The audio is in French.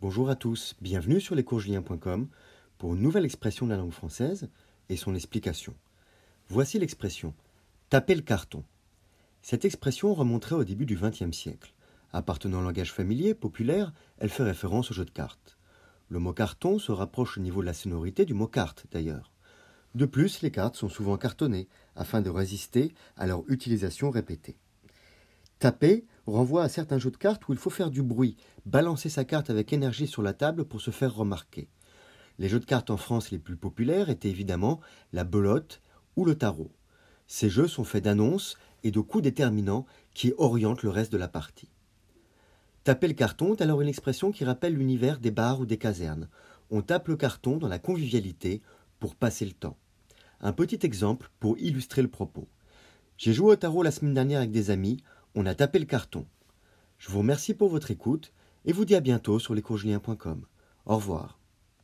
Bonjour à tous, bienvenue sur lescoursjulien.com pour une nouvelle expression de la langue française et son explication. Voici l'expression « taper le carton ». Cette expression remonterait au début du XXe siècle. Appartenant au langage familier, populaire, elle fait référence au jeu de cartes. Le mot carton se rapproche au niveau de la sonorité du mot carte d'ailleurs. De plus, les cartes sont souvent cartonnées afin de résister à leur utilisation répétée. Taper renvoie à certains jeux de cartes où il faut faire du bruit, balancer sa carte avec énergie sur la table pour se faire remarquer. Les jeux de cartes en France les plus populaires étaient évidemment la belote ou le tarot. Ces jeux sont faits d'annonces et de coups déterminants qui orientent le reste de la partie. Taper le carton est alors une expression qui rappelle l'univers des bars ou des casernes. On tape le carton dans la convivialité pour passer le temps. Un petit exemple pour illustrer le propos. J'ai joué au tarot la semaine dernière avec des amis, on a tapé le carton. Je vous remercie pour votre écoute et vous dis à bientôt sur lescoursjulien.com. Au revoir.